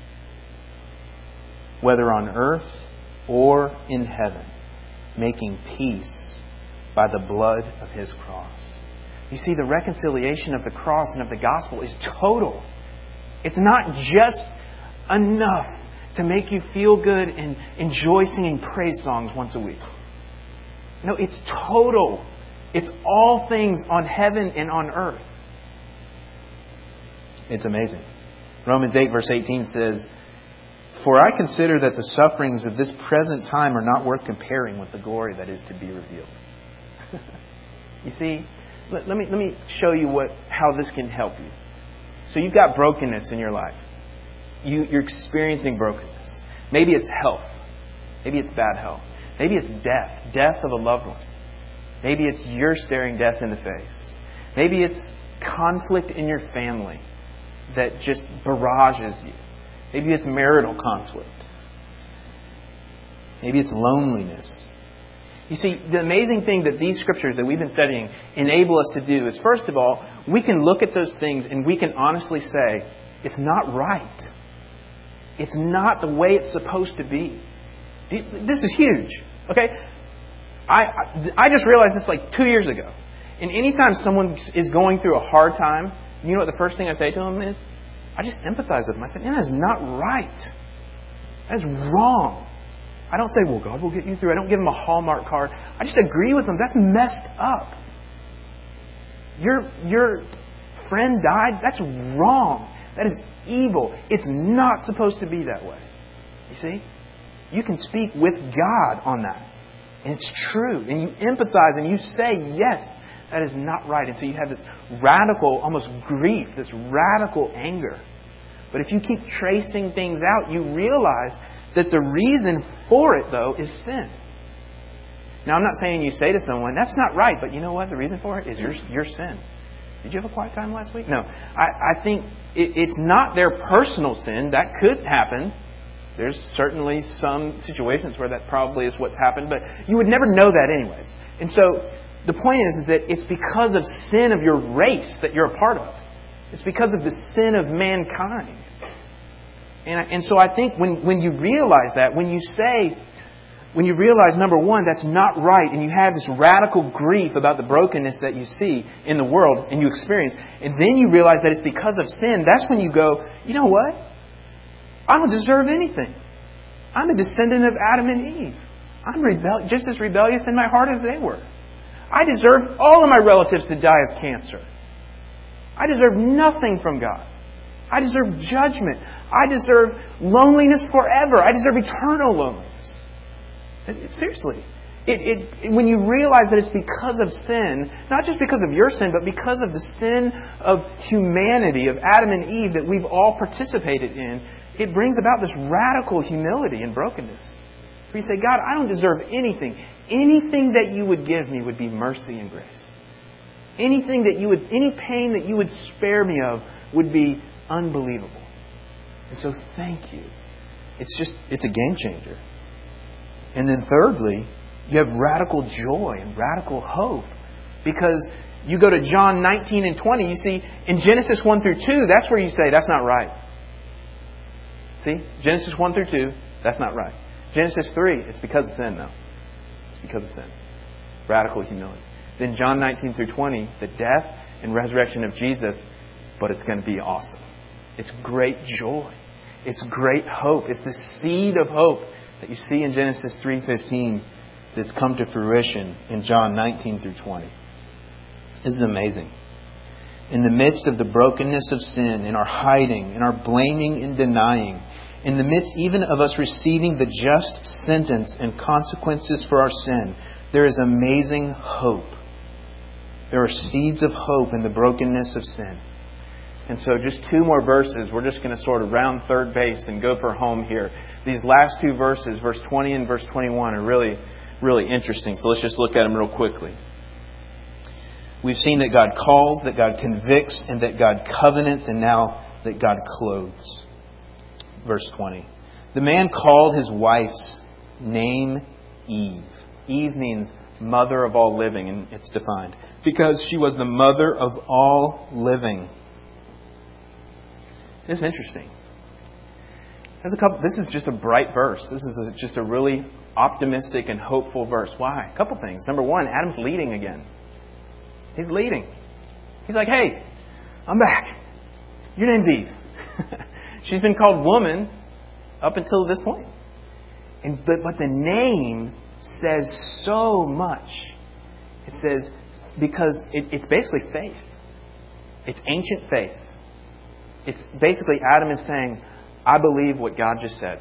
Speaker 2: whether on earth or in heaven, making peace by the blood of His cross.
Speaker 1: You see, the reconciliation of the cross and of the gospel is total. It's not just enough to make you feel good and enjoy singing praise songs once a week. No, it's total. It's all things on heaven and on earth.
Speaker 2: It's amazing. Romans eight verse eighteen says, for I consider that the sufferings of this present time are not worth comparing with the glory that is to be revealed.
Speaker 1: You see, let, let me let me show you what how this can help you. So you've got brokenness in your life. You, you're experiencing brokenness. Maybe it's health. Maybe it's bad health. Maybe it's death. Death of a loved one. Maybe it's you're staring death in the face. Maybe it's conflict in your family that just barrages you. Maybe it's marital conflict. Maybe it's loneliness. You see, the amazing thing that these scriptures that we've been studying enable us to do is, first of all, we can look at those things and we can honestly say, it's not right. It's not the way it's supposed to be. This is huge. Okay? I, I just realized this like two years ago. And anytime someone is going through a hard time, you know what the first thing I say to them is? I just empathize with them. I say, that is not right. That is wrong. I don't say, well, God will get you through. I don't give them a Hallmark card. I just agree with them. That's messed up. Your, your friend died. That's wrong. That is evil. It's not supposed to be that way. You see? You can speak with God on that. And it's true. And you empathize and you say, yes, that is not right. And so you have this radical, almost grief, this radical anger. But if you keep tracing things out, you realize that the reason for it, though, is sin. Now, I'm not saying you say to someone, that's not right, but you know what? The reason for it is your, your sin. Did you have a quiet time last week? No. I, I think it, it's not their personal sin. That could happen. There's certainly some situations where that probably is what's happened, but you would never know that anyways. And so the point is, is that it's because of sin of your race that you're a part of. It's because of the sin of mankind. And, and so I think when, when you realize that, when you say, when you realize, number one, that's not right, and you have this radical grief about the brokenness that you see in the world and you experience, and then you realize that it's because of sin, that's when you go, you know what? I don't deserve anything. I'm a descendant of Adam and Eve. I'm rebel- just as rebellious in my heart as they were. I deserve all of my relatives to die of cancer. I deserve nothing from God. I deserve judgment. I deserve loneliness forever. I deserve eternal loneliness. Seriously. It, it, when you realize that it's because of sin, not just because of your sin, but because of the sin of humanity, of Adam and Eve that we've all participated in, it brings about this radical humility and brokenness. Where you say, God, I don't deserve anything. Anything that you would give me would be mercy and grace. Anything that you would, any pain that you would spare me of would be unbelievable. And so thank you. It's just, it's a game changer. And then thirdly, you have radical joy and radical hope. Because you go to John nineteen and twenty, you see, in Genesis one through two, that's where you say, that's not right. See? Genesis one through two, that's not right. Genesis three, it's because of sin, though. It's because of sin. Radical humility. Then John nineteen through twenty, the death and resurrection of Jesus, but it's going to be awesome. It's great joy. It's great hope. It's the seed of hope that you see in Genesis three fifteen that's come to fruition in John nineteen through twenty. This is amazing. In the midst of the brokenness of sin, in our hiding, in our blaming and denying, in the midst even of us receiving the just sentence and consequences for our sin, there is amazing hope. There are seeds of hope in the brokenness of sin. And so just two more verses. We're just going to sort of round third base and go for home here. These last two verses, verse twenty and verse twenty-one, are really, really interesting. So let's just look at them real quickly. We've seen that God calls, that God convicts, and that God covenants, and now that God clothes. Verse twenty. The man called his wife's name Eve. Eve means mother of all living, and it's defined. Because she was the mother of all living. This is interesting. There's a couple. This is just a bright verse. This is a, just a really optimistic and hopeful verse. Why? A couple things. Number one, Adam's leading again. He's leading. He's like, hey, I'm back. Your name's Eve. She's been called woman up until this point. And but, but the name says so much. It says, because it, it's basically faith. It's ancient faith. It's basically Adam is saying, I believe what God just said.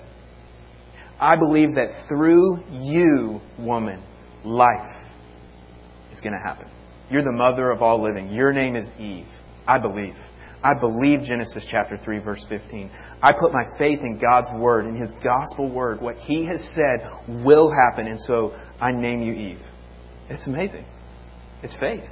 Speaker 1: I believe that through you, woman, life is going to happen. You're the mother of all living. Your name is Eve. I believe. I believe Genesis chapter three, verse fifteen. I put my faith in God's word, in His gospel word. What He has said will happen. And so I name you Eve. It's amazing. It's faith.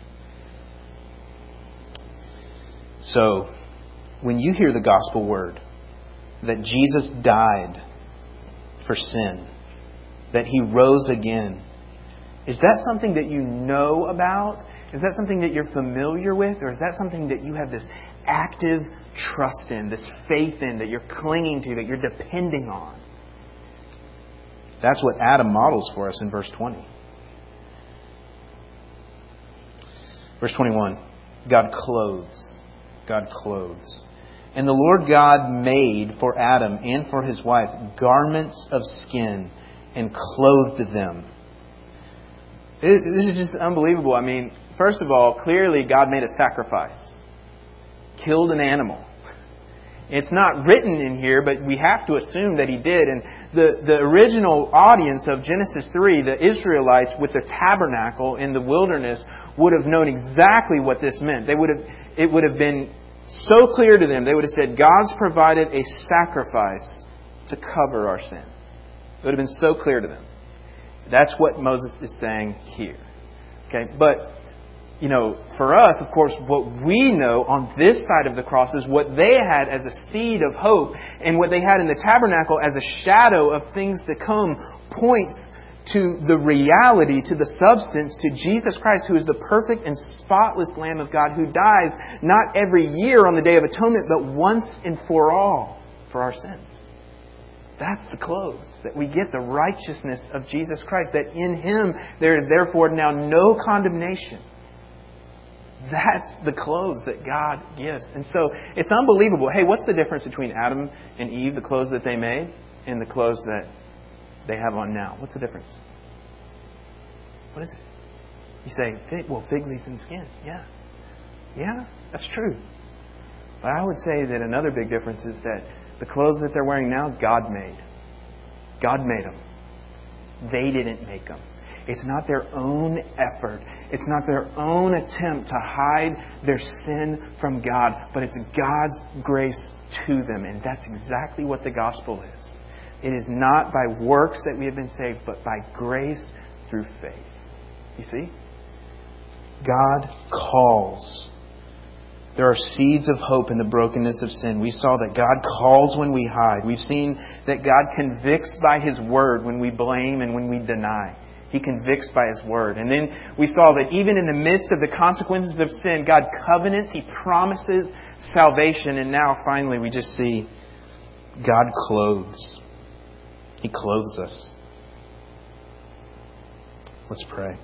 Speaker 1: So, when you hear the gospel word that Jesus died for sin, that He rose again, is that something that you know about? Is that something that you're familiar with? Or is that something that you have this active trust in, this faith in, that you're clinging to, that you're depending on? That's what Adam models for us in verse twenty. Verse twenty-one. God clothes. God clothes. And the Lord God made for Adam and for his wife garments of skin and clothed them. This is just unbelievable. I mean, first of all, clearly God made a sacrifice. Killed an animal. It's not written in here, but we have to assume that He did. And the, the original audience of Genesis three, the Israelites with the tabernacle in the wilderness, would have known exactly what this meant. They would have, it would have been so clear to them. They would have said, God's provided a sacrifice to cover our sin. It would have been so clear to them. That's what Moses is saying here. Okay, but you know, for us, of course, what we know on this side of the cross is what they had as a seed of hope, and what they had in the tabernacle as a shadow of things to come points
Speaker 2: to the reality, to the substance, to Jesus Christ, who is the perfect and spotless Lamb of God, who dies not every year on the Day of Atonement, but once and for all for our sins. That's the clothes, that we get the righteousness of Jesus Christ, that in Him there is therefore now no condemnation. That's the clothes that God gives. And so it's unbelievable. Hey, what's the difference between Adam and Eve, the clothes that they made, and the clothes that they have on now? What's the difference? What is it? You say, fig, well, fig leaves in skin. Yeah. Yeah, that's true. But I would say that another big difference is that the clothes that they're wearing now, God made. God made them. They didn't make them. It's not their own effort. It's not their own attempt to hide their sin from God, but it's God's grace to them. And that's exactly what the gospel is. It is not by works that we have been saved, but by grace through faith. You see? God calls. There are seeds of hope in the brokenness of sin. We saw that God calls when we hide. We've seen that God convicts by His word when we blame and when we deny. He convicts by His word. And then we saw that even in the midst of the consequences of sin, God covenants. He promises salvation. And now finally we just see God clothes. He clothes us. Let's pray.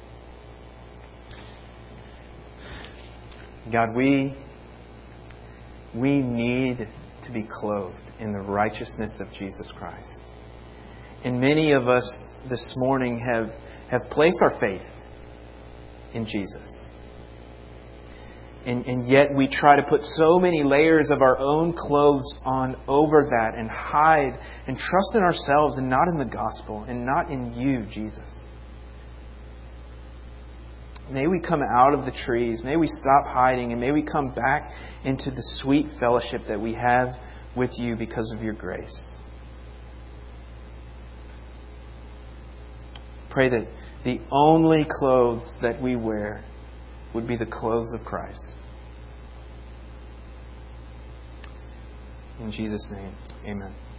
Speaker 1: God, we we need to be clothed in the righteousness of Jesus Christ. And many of us this morning have, have placed our faith in Jesus. And, and yet we try to put so many layers of our own clothes on over that and hide and trust in ourselves and not in the gospel and not in You, Jesus. May we come out of the trees. May we stop hiding. And may we come back into the sweet fellowship that we have with You because of Your grace. Pray that the only clothes that we wear would be the clothes of Christ. In Jesus' name, amen.